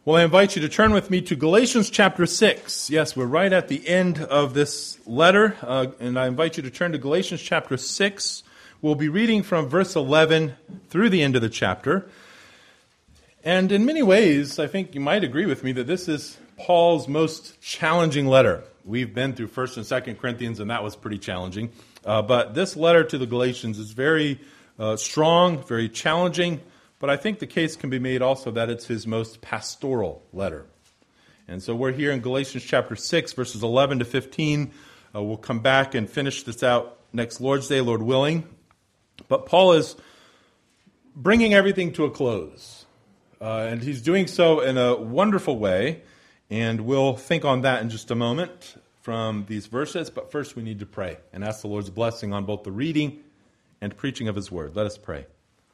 Well, I invite you to turn with me to Galatians chapter 6. Yes, we're right at the end of this letter, and I invite you to turn to Galatians chapter 6. We'll be reading from verse 11 through the end of the chapter. And in many ways, I think you might agree with me that this is Paul's most challenging letter. We've been through 1st and 2nd Corinthians, and that was pretty challenging. But this letter to the Galatians is very strong, very challenging. But I think the case can be made also that it's his most pastoral letter. And so we're here in Galatians chapter 6, verses 11 to 15. We'll come back and finish this out next Lord's Day, Lord willing. But Paul is bringing everything to a close. And he's doing so in a wonderful way. And we'll think on that in just a moment from these verses. But first we need to pray and ask the Lord's blessing on both the reading and preaching of his word. Let us pray.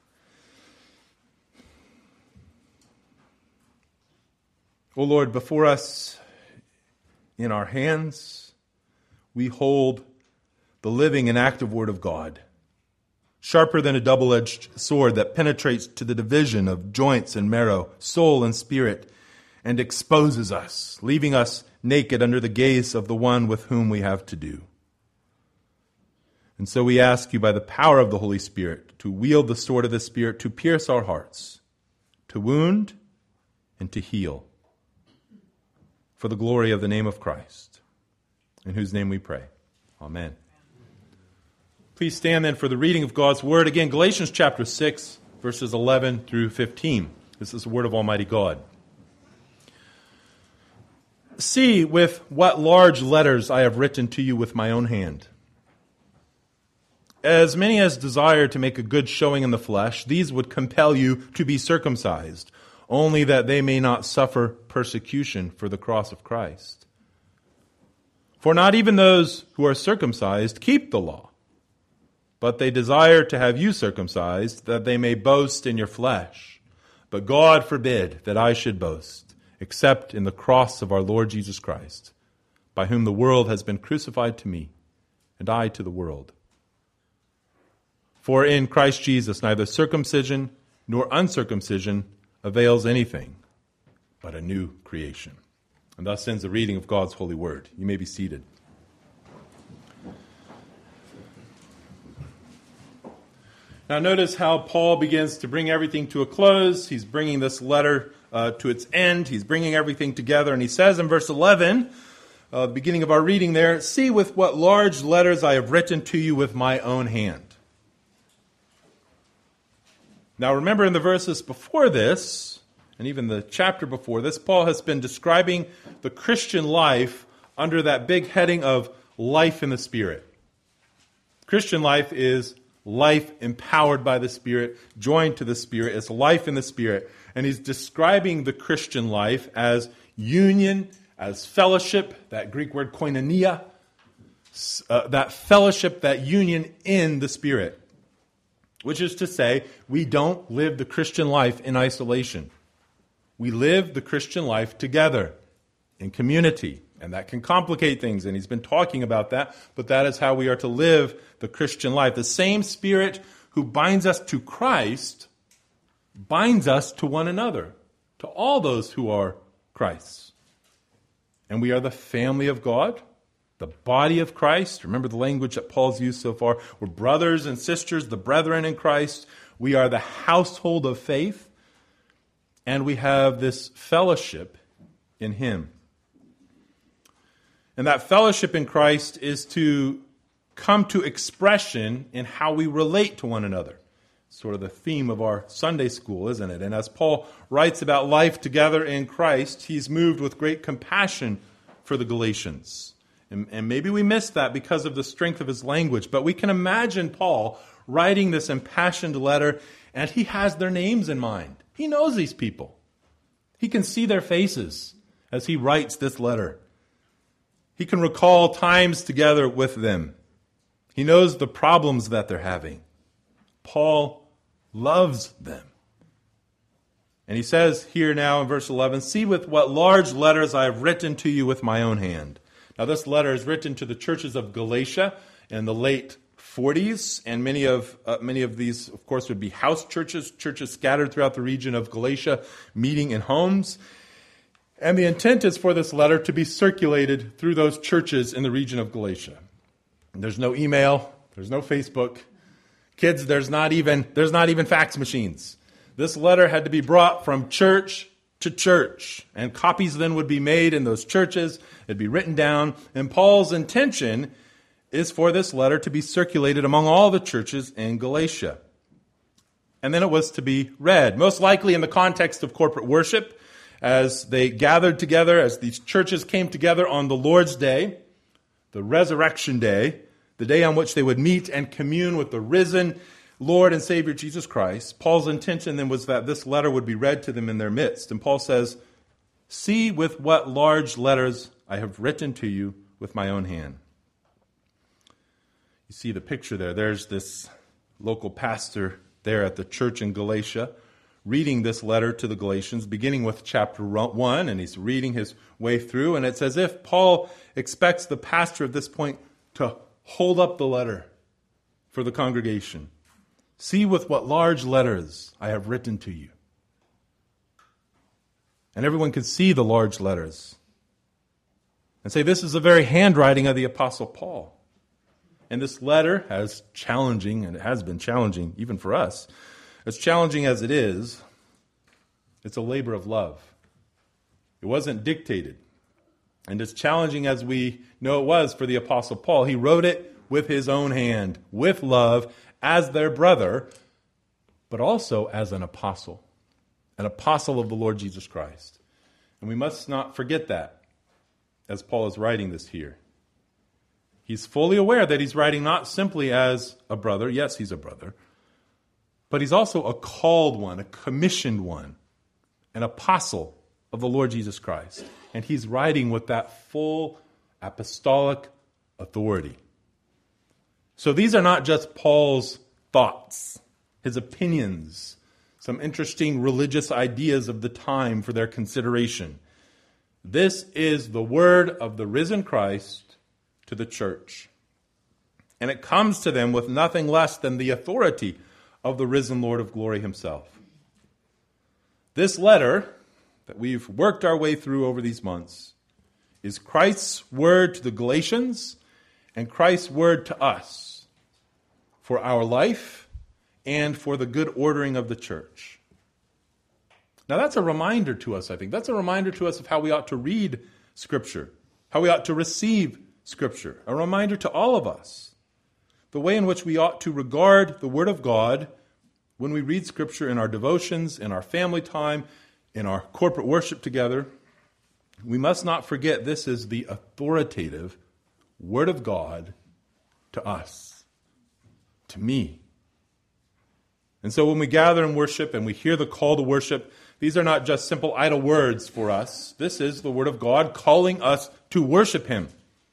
O Lord, before us, in our hands, we hold the living and active Word of God, sharper than a double-edged sword that penetrates to the division of joints and marrow, soul and spirit, and exposes us, leaving us naked under the gaze of the one with whom we have to do. And so we ask you by the power of the Holy Spirit to wield the sword of the Spirit to pierce our hearts, to wound and to heal, for the glory of the name of Christ, in whose name we pray. Amen. Please stand then for the reading of God's Word. Again, Galatians chapter 6, verses 11 through 15. This is the Word of Almighty God. See with what large letters I have written to you with my own hand. As many as desire to make a good showing in the flesh, these would compel you to be circumcised, only that they may not suffer persecution for the cross of Christ. For not even those who are circumcised keep the law, but they desire to have you circumcised, that they may boast in your flesh. But God forbid that I should boast, except in the cross of our Lord Jesus Christ, by whom the world has been crucified to me, and I to the world. For in Christ Jesus neither circumcision nor uncircumcision avails anything but a new creation. And thus ends the reading of God's holy word. You may be seated. Now notice how Paul begins to bring everything to a close. He's bringing this letter to its end. He's bringing everything together. And he says in verse 11, the beginning of our reading there, see with what large letters I have written to you with my own hand. Now remember in the verses before this, and even the chapter before this, Paul has been describing the Christian life under that big heading of life in the Spirit. Christian life is life empowered by the Spirit, joined to the Spirit. It's life in the Spirit. And he's describing the Christian life as union, as fellowship, that Greek word koinonia, that fellowship, that union in the Spirit. Which is to say, we don't live the Christian life in isolation. We live the Christian life together, in community. And that can complicate things, and he's been talking about that. But that is how we are to live the Christian life. The same Spirit who binds us to Christ binds us to one another, to all those who are Christ's. And we are the family of God, the body of Christ. Remember the language that Paul's used so far. We're brothers and sisters, the brethren in Christ. We are the household of faith. And we have this fellowship in Him. And that fellowship in Christ is to come to expression in how we relate to one another. Sort of the theme of our Sunday school, isn't it? And as Paul writes about life together in Christ, he's moved with great compassion for the Galatians. And maybe we missed that because of the strength of his language. But we can imagine Paul writing this impassioned letter, and he has their names in mind. He knows these people. He can see their faces as he writes this letter. He can recall times together with them. He knows the problems that they're having. Paul loves them. And he says here now in verse 11, see with what large letters I have written to you with my own hand. Now this letter is written to the churches of Galatia in the late 40s, and many of these, of course, would be house churches, churches scattered throughout the region of Galatia, meeting in homes. And the intent is for this letter to be circulated through those churches in the region of Galatia. There's no email, there's no Facebook. Kids, there's not even fax machines. This letter had to be brought from church to church, and copies then would be made in those churches. It'd be written down, and Paul's intention is for this letter to be circulated among all the churches in Galatia. And then it was to be read, most likely in the context of corporate worship, as they gathered together, as these churches came together on the Lord's Day, the resurrection day, the day on which they would meet and commune with the risen Lord and Savior Jesus Christ. Paul's intention then was that this letter would be read to them in their midst. And Paul says, "See with what large letters I have written to you with my own hand." You see the picture there. There's this local pastor there at the church in Galatia reading this letter to the Galatians, beginning with chapter 1, and he's reading his way through, and it's as if Paul expects the pastor at this point to hold up the letter for the congregation. "See with what large letters I have written to you." And everyone could see the large letters and say, this is the very handwriting of the Apostle Paul. And this letter, as challenging, and it has been challenging even for us, as challenging as it is, it's a labor of love. It wasn't dictated. And as challenging as we know it was for the Apostle Paul, he wrote it with his own hand, with love, as their brother, but also as an apostle of the Lord Jesus Christ. And we must not forget that as Paul is writing this here. He's fully aware that he's writing not simply as a brother. Yes, he's a brother. But he's also a called one, a commissioned one, an apostle of the Lord Jesus Christ. And he's writing with that full apostolic authority. So these are not just Paul's thoughts, his opinions, some interesting religious ideas of the time for their consideration. This is the word of the risen Christ to the church. And it comes to them with nothing less than the authority of the risen Lord of glory himself. This letter that we've worked our way through over these months is Christ's word to the Galatians and Christ's word to us for our life and for the good ordering of the church. Now that's a reminder to us, I think. That's a reminder to us of how we ought to read Scripture, how we ought to receive Scripture. A reminder to all of us, the way in which we ought to regard the Word of God when we read Scripture in our devotions, in our family time, in our corporate worship together. We must not forget this is the authoritative Word of God to us, to me. And so when we gather and worship and we hear the call to worship, these are not just simple idle words for us. This is the Word of God calling us to worship Him.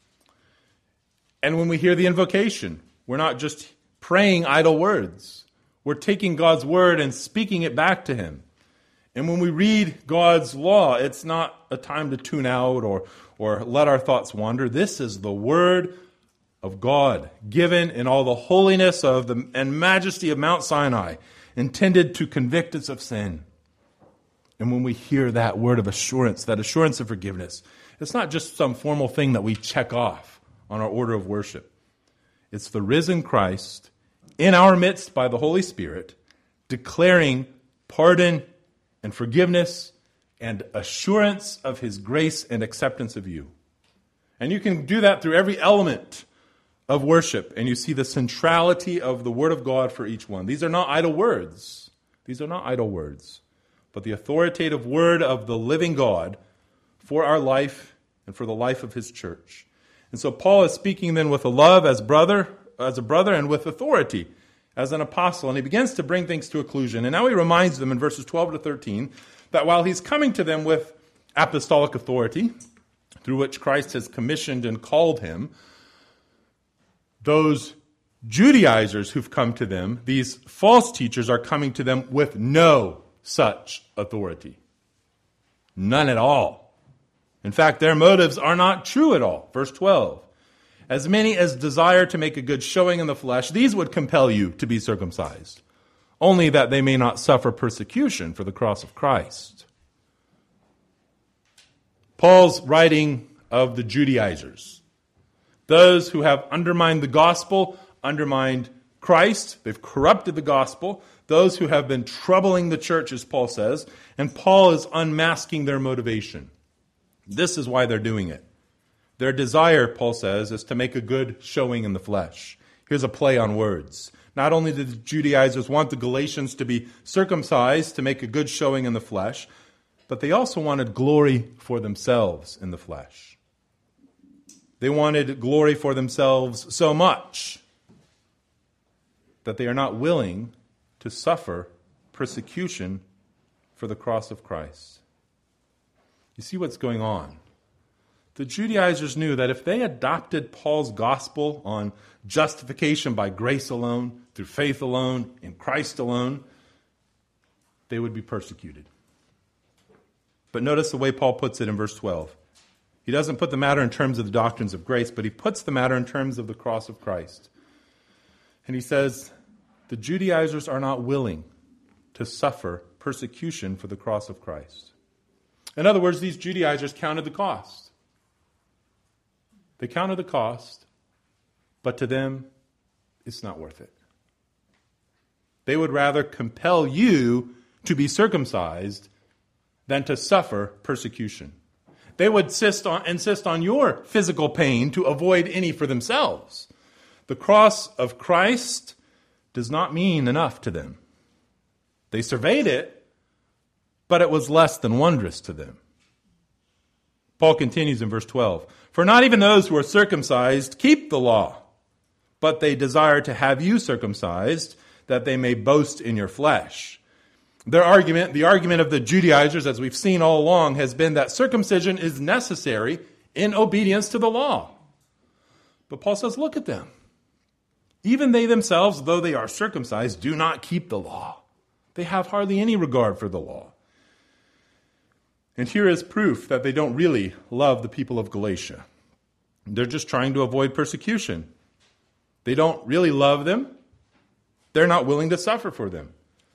And when we hear the invocation, we're not just praying idle words. We're taking God's Word and speaking it back to Him. And when we read God's law, it's not a time to tune out or let our thoughts wander. This is the Word of God, given in all the holiness and majesty of Mount Sinai, intended to convict us of sin. And when we hear that word of assurance, that assurance of forgiveness, it's not just some formal thing that we check off on our order of worship. It's the risen Christ in our midst by the Holy Spirit, declaring pardon and forgiveness and assurance of His grace and acceptance of you. And you can do that through every element of worship, and you see the centrality of the Word of God for each one. These are not idle words. These are not idle words, but the authoritative Word of the living God for our life and for the life of His church. And so Paul is speaking then with a love as a brother, and with authority as an apostle. And he begins to bring things to a conclusion. And now he reminds them in verses 12 to 13 that while he's coming to them with apostolic authority, through which Christ has commissioned and called him, those Judaizers who've come to them, these false teachers, are coming to them with no such authority. None at all. In fact, their motives are not true at all. Verse 12. As many as desire to make a good showing in the flesh, these would compel you to be circumcised, only that they may not suffer persecution for the cross of Christ. Paul's writing of the Judaizers, those who have undermined the gospel, undermined Christ, they've corrupted the gospel, those who have been troubling the church, as Paul says, and Paul is unmasking their motivation. This is why they're doing it. Their desire, Paul says, is to make a good showing in the flesh. Here's a play on words. Not only did the Judaizers want the Galatians to be circumcised to make a good showing in the flesh, but they also wanted glory for themselves in the flesh. They wanted glory for themselves so much that they are not willing to suffer persecution for the cross of Christ. You see what's going on? The Judaizers knew that if they adopted Paul's gospel on justification by grace alone, through faith alone, in Christ alone, they would be persecuted. But notice the way Paul puts it in verse 12. He doesn't put the matter in terms of the doctrines of grace, but he puts the matter in terms of the cross of Christ. And he says, the Judaizers are not willing to suffer persecution for the cross of Christ. In other words, these Judaizers counted the cost. They counted the cost, but to them, it's not worth it. They would rather compel you to be circumcised than to suffer persecution. They would insist on your physical pain to avoid any for themselves. The cross of Christ does not mean enough to them. They surveyed it, but it was less than wondrous to them. Paul continues in verse 12. For not even those who are circumcised keep the law, but they desire to have you circumcised, that they may boast in your flesh. Their argument, the argument of the Judaizers, as we've seen all along, has been that circumcision is necessary in obedience to the law. But Paul says, look at them. Even they themselves, though they are circumcised, do not keep the law. They have hardly any regard for the law. And here is proof that they don't really love the people of Galatia. They're just trying to avoid persecution. They don't really love them. They're not willing to suffer for them.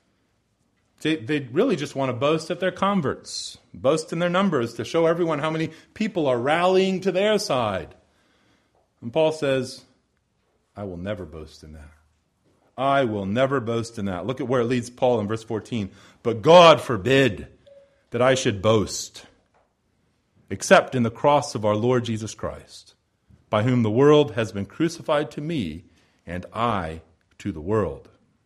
They really just want to boast at their converts, boast in their numbers to show everyone how many people are rallying to their side. And Paul says, I will never boast in that. I will never boast in that. Look at where it leads Paul in verse 14. But God forbid that I should boast, except in the cross of our Lord Jesus Christ, by whom the world has been crucified to me, and I to the world.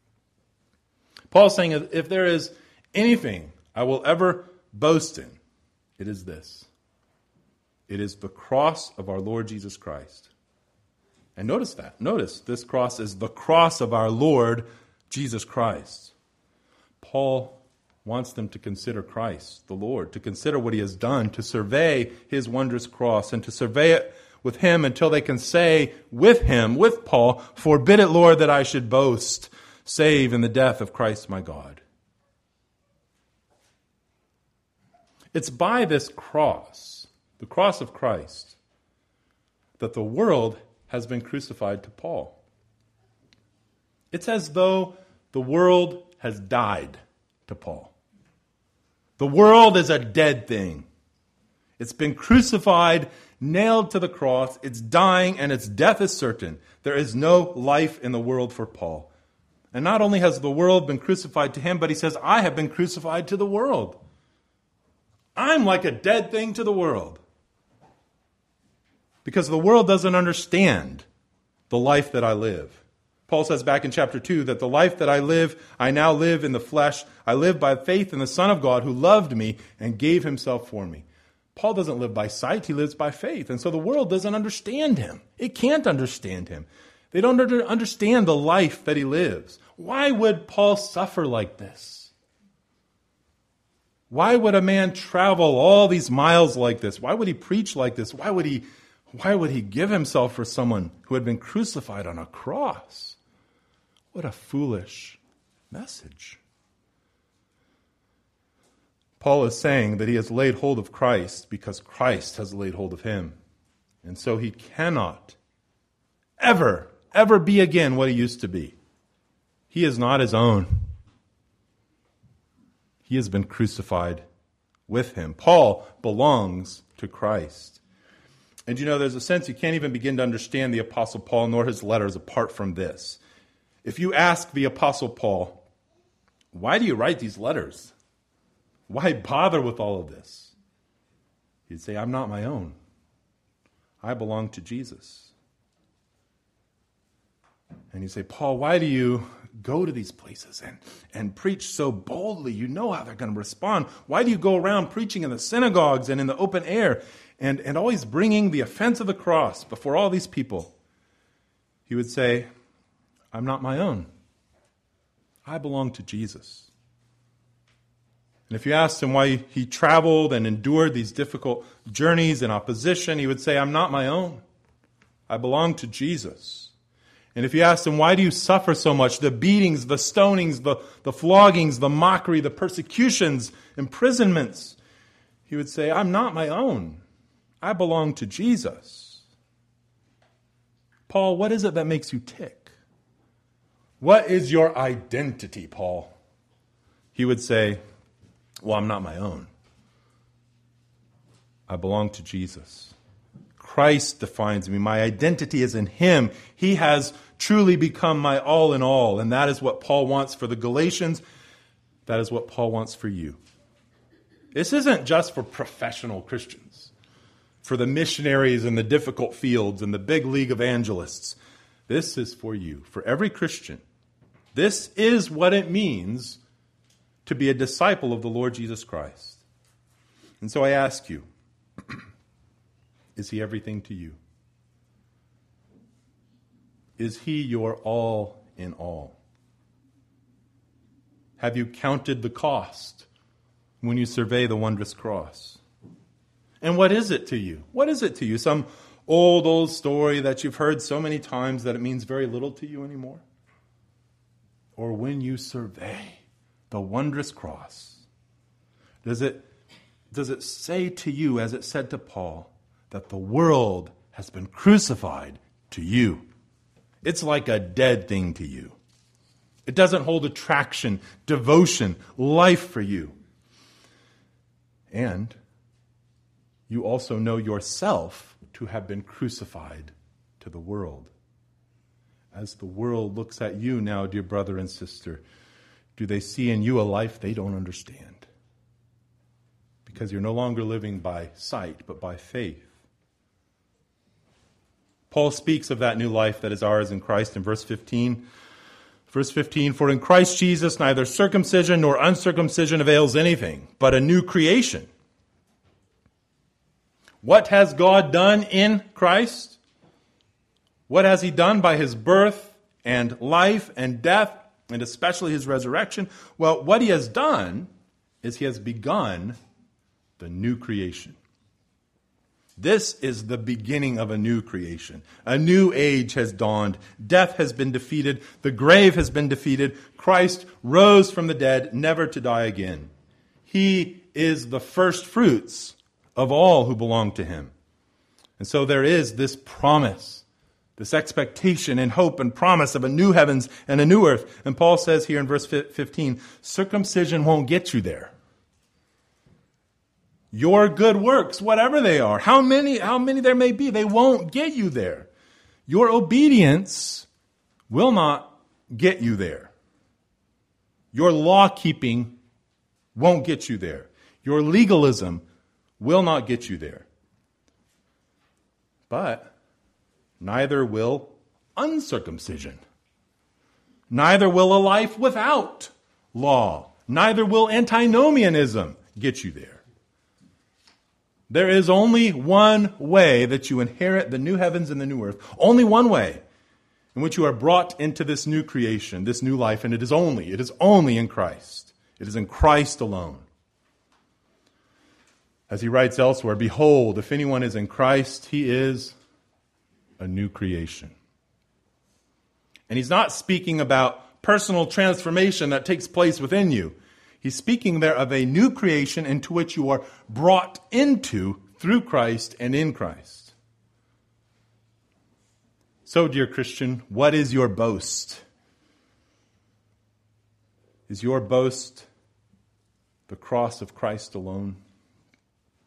Paul's saying, if there is anything I will ever boast in, it is this. It is the cross of our Lord Jesus Christ. And notice that. Notice this cross is the cross of our Lord Jesus Christ. Paul wants them to consider Christ, the Lord, to consider what he has done, to survey his wondrous cross, and to survey it with him until they can say with him, with Paul, forbid it, Lord, that I should boast, save in the death of Christ my God. It's by this cross, the cross of Christ, that the world has been crucified to Paul. It's as though the world has died to Paul. The world is a dead thing. It's been crucified, nailed to the cross. It's dying, and its death is certain. There is no life in the world for Paul. And not only has the world been crucified to him, but he says, I have been crucified to the world. I'm like a dead thing to the world. Because the world doesn't understand the life that I live. Paul says back in chapter 2 that the life that I live, I now live in the flesh. I live by faith in the Son of God who loved me and gave himself for me. Paul doesn't live by sight, he lives by faith. And so the world doesn't understand him. It can't understand him. They don't understand the life that he lives. Why would Paul suffer like this? Why would a man travel all these miles like this? Why would he preach like this? Why would he give himself for someone who had been crucified on a cross? What a foolish message. Paul is saying that he has laid hold of Christ because Christ has laid hold of him. And so he cannot ever be again what he used to be. He is not his own. He has been crucified with him. Paul belongs to Christ. And there's a sense you can't even begin to understand the Apostle Paul nor his letters apart from this. If you ask the Apostle Paul, why do you write these letters? Why bother with all of this? He'd say, I'm not my own. I belong to Jesus. And you say, Paul, why do you go to these places and preach so boldly? You know how they're going to respond. Why do you go around preaching in the synagogues and in the open air and always bringing the offense of the cross before all these people? He would say, I'm not my own. I belong to Jesus. And if you asked him why he traveled and endured these difficult journeys in opposition, he would say, I'm not my own. I belong to Jesus. And if you asked him, why do you suffer so much? The beatings, the stonings, the floggings, the mockery, the persecutions, imprisonments. He would say, I'm not my own. I belong to Jesus. Paul, what is it that makes you tick? What is your identity, Paul? He would say, well, I'm not my own. I belong to Jesus. Christ defines me. My identity is in him. He has truly become my all in all. And that is what Paul wants for the Galatians. That is what Paul wants for you. This isn't just for professional Christians, for the missionaries in the difficult fields and the big league evangelists. This is for you, for every Christian. This is what it means to be a disciple of the Lord Jesus Christ. And so I ask you, is he everything to you? Is he your all in all? Have you counted the cost when you survey the wondrous cross? And what is it to you? What is it to you? Some old story that you've heard so many times that it means very little to you anymore? Or when you survey the wondrous cross, does it say to you, as it said to Paul, that the world has been crucified to you? It's like a dead thing to you. It doesn't hold attraction, devotion, life for you. And you also know yourself to have been crucified to the world. As the world looks at you now, dear brother and sister, do they see in you a life they don't understand? Because you're no longer living by sight, but by faith. Paul speaks of that new life that is ours in Christ in verse 15. Verse 15, for in Christ Jesus neither circumcision nor uncircumcision avails anything, but a new creation. What has God done in Christ? What has he done by his birth and life and death, and especially his resurrection? Well, what he has done is he has begun the new creation. This is the beginning of a new creation. A new age has dawned. Death has been defeated. The grave has been defeated. Christ rose from the dead, never to die again. He is the first fruits of all who belong to him. And so there is this promise, this expectation and hope and promise of a new heavens and a new earth. And Paul says here in verse 15, circumcision won't get you there. Your good works, whatever they are, how many there may be, they won't get you there. Your obedience will not get you there. Your law-keeping won't get you there. Your legalism will not get you there. But neither will uncircumcision. Neither will a life without law. Neither will antinomianism get you there. There is only one way that you inherit the new heavens and the new earth. Only one way in which you are brought into this new creation, this new life, and it is only in Christ. It is in Christ alone. As he writes elsewhere, behold, if anyone is in Christ, he is a new creation. And he's not speaking about personal transformation that takes place within you. He's speaking there of a new creation into which you are brought into through Christ and in Christ. So, dear Christian, what is your boast? Is your boast the cross of Christ alone?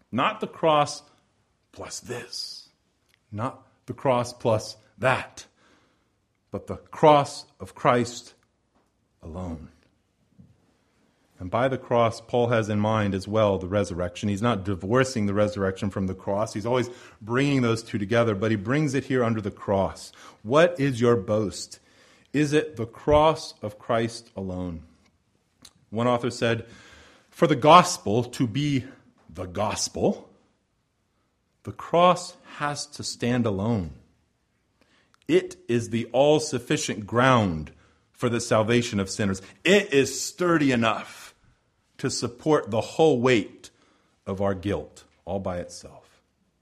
Not the cross plus this. Not the cross plus that. But the cross of Christ alone. And by the cross, Paul has in mind as well the resurrection. He's not divorcing the resurrection from the cross. He's always bringing those two together, but he brings it here under the cross. What is your boast? Is it the cross of Christ alone? One author said, for the gospel to be the gospel, the cross has to stand alone. It is the all-sufficient ground for the salvation of sinners. It is sturdy enough to support the whole weight of our guilt all by itself.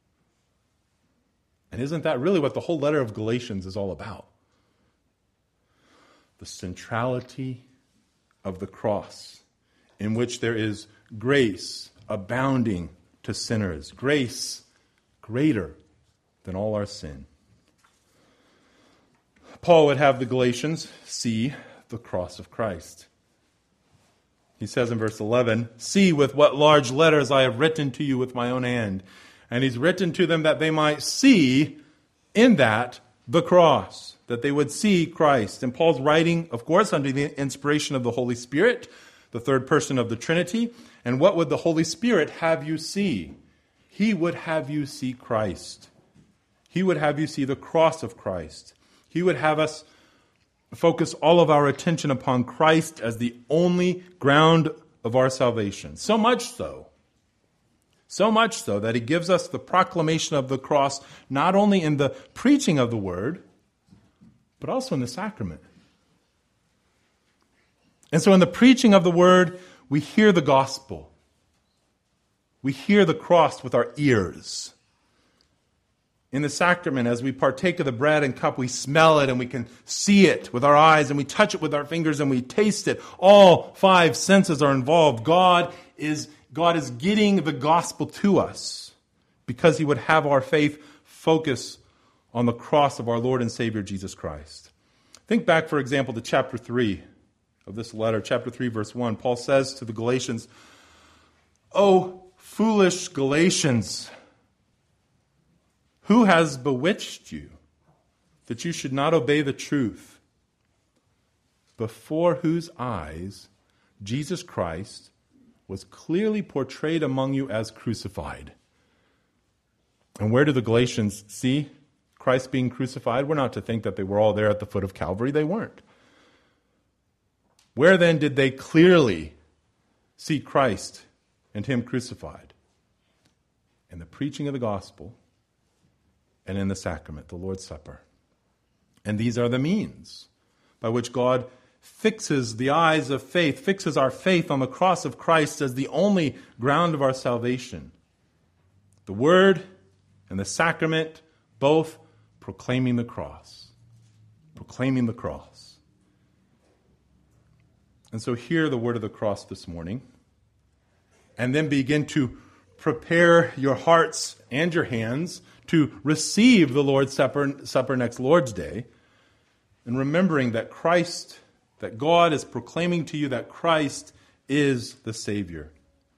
And isn't that really what the whole letter of Galatians is all about? The centrality of the cross, in which there is grace abounding to sinners, grace greater than all our sin. Paul would have the Galatians see the cross of Christ. He says in verse 11, see with what large letters I have written to you with my own hand. And he's written to them that they might see in that the cross, that they would see Christ. And Paul's writing, of course, under the inspiration of the Holy Spirit, the third person of the Trinity. And what would the Holy Spirit have you see? He would have you see Christ. He would have you see the cross of Christ. He would have us focus all of our attention upon Christ as the only ground of our salvation. So much so that he gives us the proclamation of the cross not only in the preaching of the word, but also in the sacrament. And so in the preaching of the word, we hear the gospel. We hear the cross with our ears. In the sacrament, as we partake of the bread and cup, we smell it and we can see it with our eyes and we touch it with our fingers and we taste it. All five senses are involved. God is getting the gospel to us because he would have our faith focus on the cross of our Lord and Savior Jesus Christ. Think back, for example, to chapter 3 of this letter, chapter 3, verse 1. Paul says to the Galatians, "O foolish Galatians, who has bewitched you that you should not obey the truth, before whose eyes Jesus Christ was clearly portrayed among you as crucified?" And where do the Galatians see Christ being crucified? We're not to think that they were all there at the foot of Calvary. They weren't. Where then did they clearly see Christ and him crucified? In the preaching of the gospel and in the sacrament, the Lord's Supper. And these are the means by which God fixes the eyes of faith, fixes our faith on the cross of Christ as the only ground of our salvation. The Word and the sacrament, both proclaiming the cross. Proclaiming the cross. And so hear the word of the cross this morning, and then begin to prepare your hearts and your hands to receive the Lord's Supper next Lord's Day, and remembering that Christ, that God is proclaiming to you that Christ is the Savior.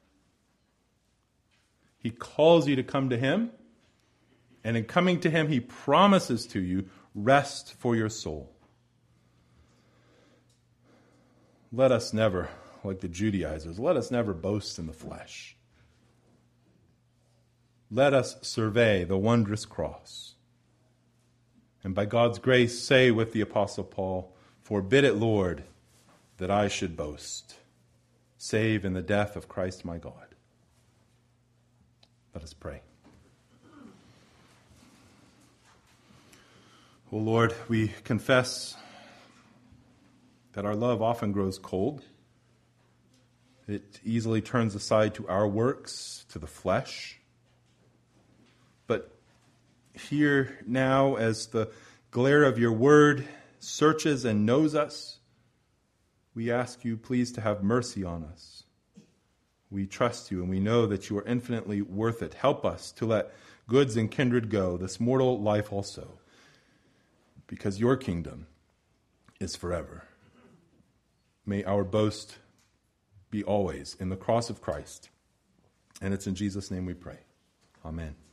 He calls you to come to him, and in coming to him, he promises to you rest for your soul. Let us never, like the Judaizers, let us never boast in the flesh. Let us survey the wondrous cross. And by God's grace, say with the Apostle Paul, "Forbid it, Lord, that I should boast, save in the death of Christ my God." Let us pray. O Lord, we confess that our love often grows cold. It easily turns aside to our works, to the flesh. But here now, as the glare of your word searches and knows us, we ask you, please, to have mercy on us. We trust you, and we know that you are infinitely worth it. Help us to let goods and kindred go, this mortal life also, because your kingdom is forever. May our boast be always in the cross of Christ And it's in Jesus' name we pray. Amen.